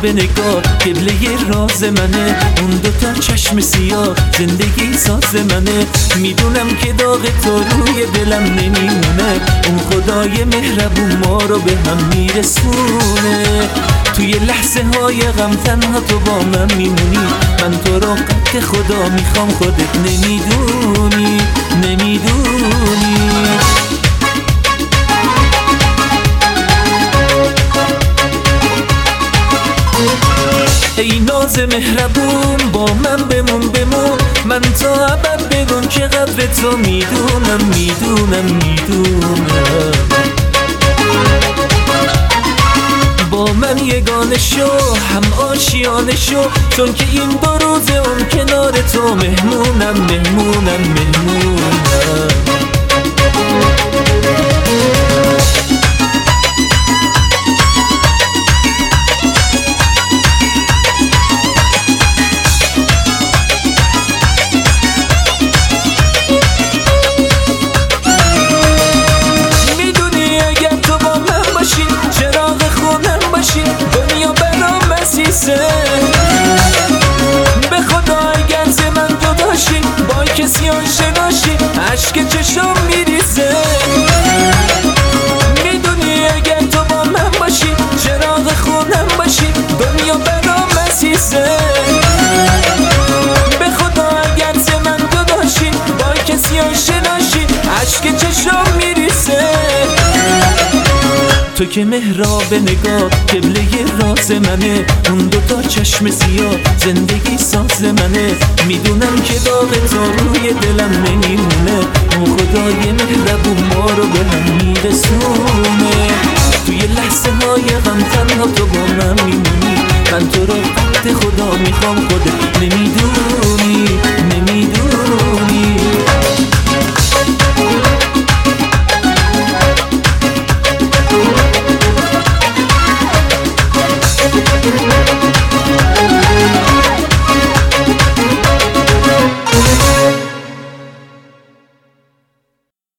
محراب نگاه قبله راز منه، اون دوتا چشم سیاه زندگی ساز منه. میدونم که داغ تو روی دلم نمیمونه، اون خدای مهربون ما رو به هم میرسونه. توی لحظه های غم تنها تو با من میمونی، من تو رو قد خدا میخوام خودت نمیدونی. ای ناز مهربون با من بمون، من تا ابد بگم که قدر تو میدونم. با من یگانه شو، هم آشیانه شو، چون که این 2 روزه اون کنار تو مهمونم. دنیا برام مسیسه، به خدا اگر ز من جداشی با کسی آشناشی عشق چشم میریزه. میدونی اگر تو با من باشی چراغ خونم باشی دنیا برام مسیسه، به خدا اگر ز من جداشی با کسی آشناشی عشق چشم میریزه. تو که محراب نگاه قبله راز منه، اون دوتا چشم سیاه زندگی ساز منه. میدونم که داغ تو روی دلم نمیمونه، اون خدای مهربون ما رو به هم میرسونه. توی لحظه های غم تنها تو با من میمونی، من تو رو قد خدا میخوام خودت نمیدونی.